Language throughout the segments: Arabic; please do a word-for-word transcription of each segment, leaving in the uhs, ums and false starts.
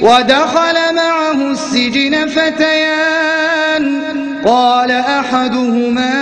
ودخل معه السجن فتيان قال أحدهما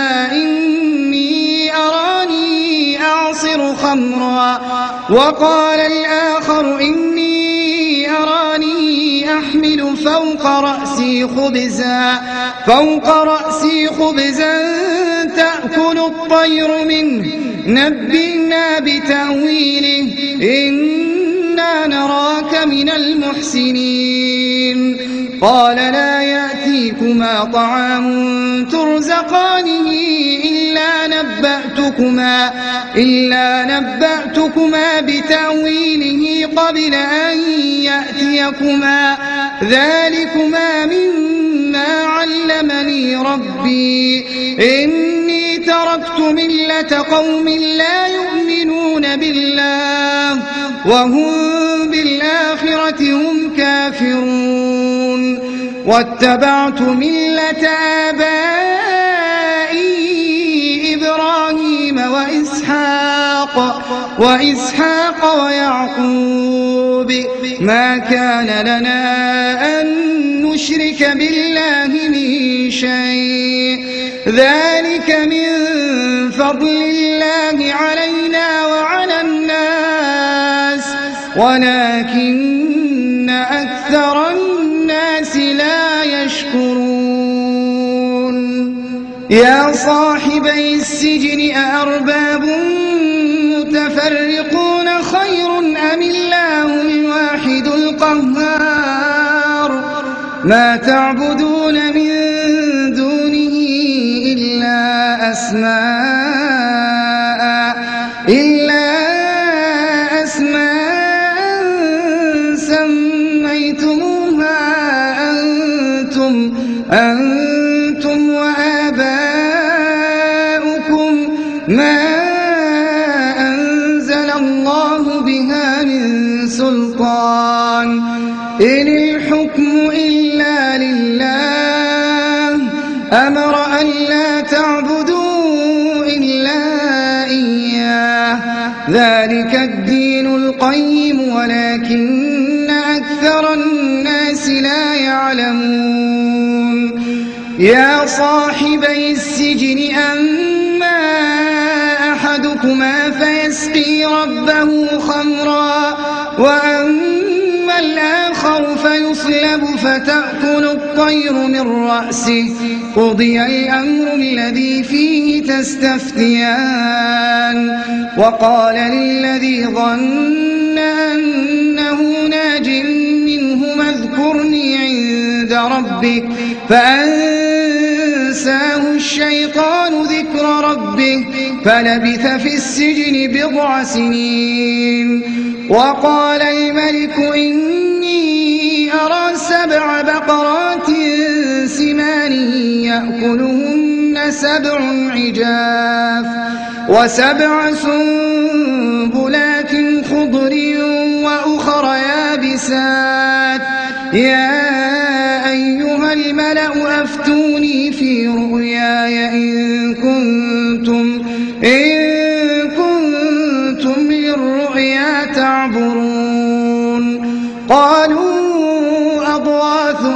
إني أراني أعصر خمرا وقال الآخر إني أراني أحمل فوق رأسي خبزا فوق رأسي خبزا تأكل الطير منه نبئنا بتأويله إنا نراك من المحسنين قال لا يأتيكما طعام ترزقانه إلا نبأتكما إلا نبأتكما بتأويله قبل أن يأتيكما ذلكما مما علمني ربي إني تركت ملة قوم لا يؤمنون بالله وهم بالآخرة هم كافرون واتبعت ملة آبائي إبراهيم وإسحاق وإسحاق ويعقوب ما كان لنا أن نشرك بالله من شيء ذلك من فضل الله علينا وعلى الناس ولكن أكثر الناس لا يشكرون يا صاحبي السجن أأرباب متفرقون خير أم الله الواحد القهار ما تعبدون من دونه إلا أسماء إلا أسماء سميتموها أنتم أنتم وآباؤكم ما أنزل الله بها من سلطان إن الحكم إلا لله أمر أن لا تعبدوا إلا إياه ذلك الدين القيم ولكن أكثر الناس لا يعلمون يا صاحبي السجن أما أحدكما فيسقي ربه خمرا وأما الآخر فيصلب فتأكل الطير من رأسه قضي الأمر الذي فيه تستفتيان وقال للذي ظن أنه ناج منهما اذكرني عند ربك فأنساه الشيطان ذكر ربه فلبث في السجن بضع سنين وقال الملك إني أرى سبع بقرات سمان يأكلهن سبع عجاف وسبع سنبلات خضر وأخر يابسات يا أيها الملأ أفتوني في رؤياي إن كنتم إن كنتم للرؤيا تعبرون قالوا أضغاث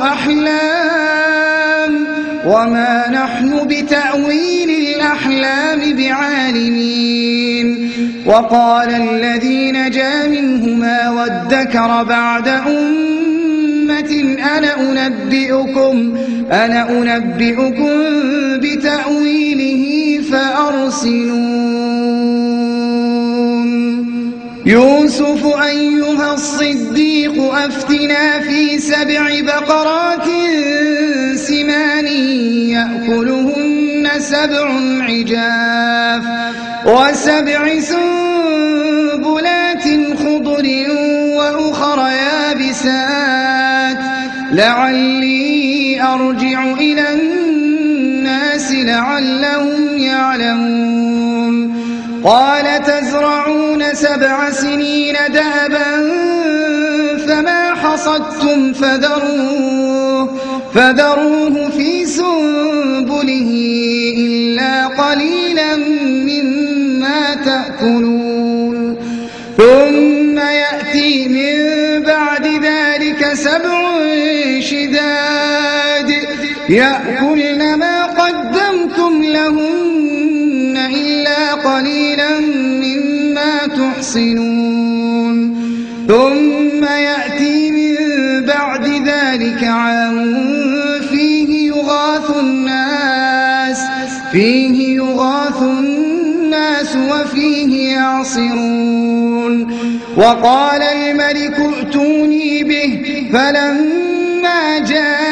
أحلام وما نحن بتأويل الأحلام بعالمين وقال الذي نجا منهما وادكر بعد أمة أنا أنبئكم أنا أنبئكم بتأويله فأرسلون يوسف أيها الصديق أفتنا في سبع بقرات سمان يأكلهن سبع عجاف وسبع سنبلات خضر وأخر يابسات لعلي أرجع إلى الناس لعلهم يعلمون قال تزرعون سبع سنين دابا فما حصدتم فذروه, فذروه في سنبله إلا قليلا مما تأكلون ثم يأتي من بعد ذلك ذلك سبع شداد يأكلن ما قدمتم لهن إلا قليلا مما تحصنون ثم يأتي من بعد ذلك عام فيه يغاث الناس فيه يغاث الناس وفيه يعصرون وقال الملك ائتوني به فلما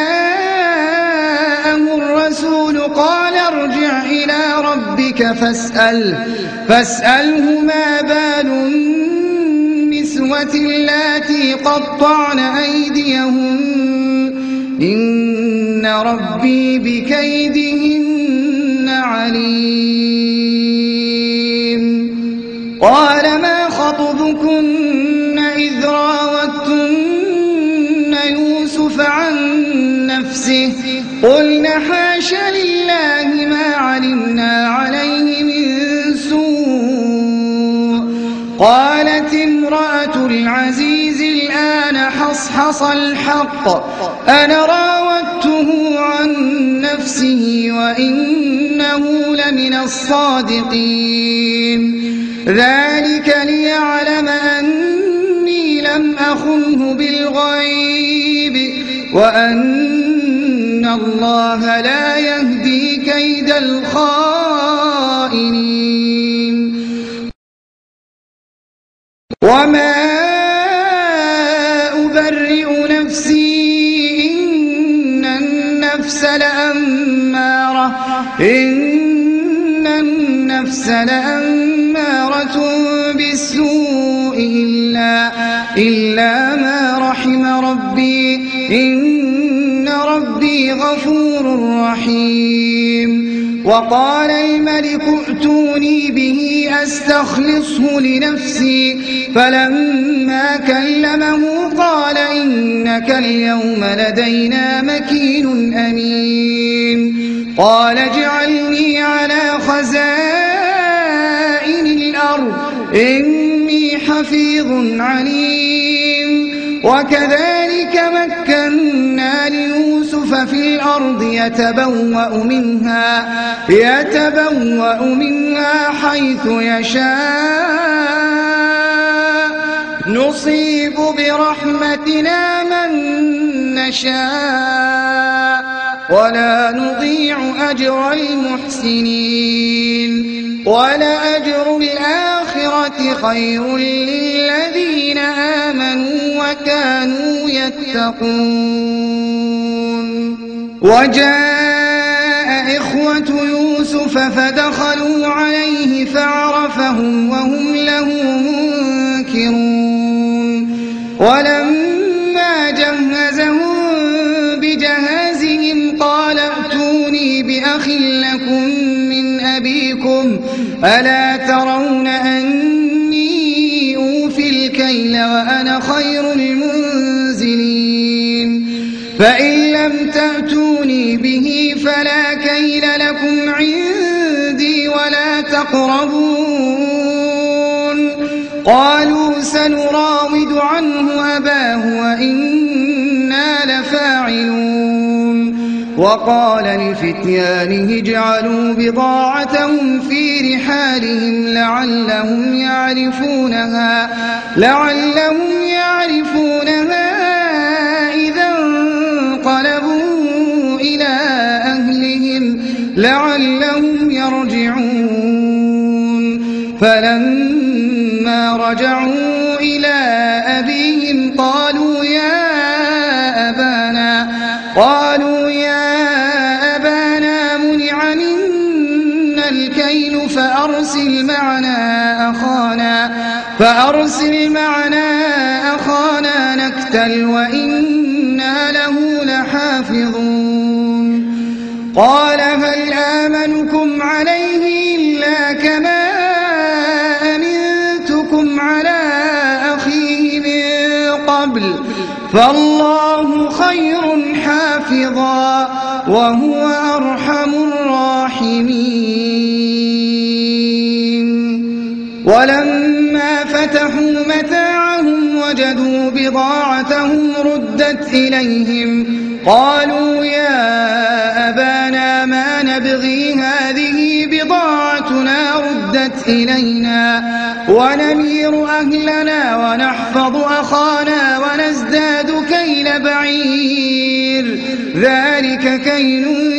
جاءه الرسول قال ارجع إلى ربك فاسأل فاسأله ما بال النسوة اللاتي قطعن أيديهن إن ربي بكيدهن عليم قال ما خطبكن إذ راوتن يوسف عن نفسه قلن حاش لله ما علمنا عليه من سوء قالت امرأة العزيز الآن حصحص الحق أنا راودته عن نفسه وإنه لمن الصادقين ذلك ليعلم أني لم أخنه بالغيب وأن الله لا يهدي كيد الخائنين وما أبرئ نفسي إن النفس لأمارة إن النفس لأمارة بالسوء إلا, إلا ما رحم ربي إن ربي غفور رحيم وقال الملك ائتوني به أستخلصه لنفسي فلما كلمه قال إنك اليوم لدينا مكين أمين قال اجعلني على خزائن الأرض إني حفيظ عليم وكذلك مكنا ليوسف في الأرض يتبوأ منها يتبوأ منها حيث يشاء نصيب برحمتنا من نشاء ولا نضيع أجر المحسنين ولأجر الآخرة خير للذين آمنوا وكانوا يتقون وجاء إخوة يوسف فدخلوا عليه فعرفهم وهم له منكرون ولما جهزهم بجهازهم قال ائتوني بأخ لكم من أبيكم ألا ترون أني أوفي الكيل وأنا خير المنزلين فإن لم تأتوني به فلا كيل لكم عندي ولا تقربون قالوا سنراود عنه أباه وإنا لفاعلون وقال لفتيانه اجعلوا بضاعتهم في رحالهم لعلهم يعرفونها لعلهم يعرفونها إذا انقلبوا إلى أهلهم لعلهم يرجعون فلما رجعوا إلى أبيهم قالوا يا أبانا قالوا يا أبانا منع منا الكيل فأرسل معنا أخانا فأرسل معنا أخانا نكتل وإنا له لحافظون قال هل آمنكم عليه إلا كما أمنتكم على أخيه من قبل فالله خير حافظا وهو أرحم الراحمين ولما فتحوا متاعهم وجدوا بضاعتهم ردت إليهم قالوا يا أبانا ما نبغي هذه بضاعتنا ردت إلينا ونمير أهلنا ونحفظ أخانا ونزداد كيل بعير ذلك كيل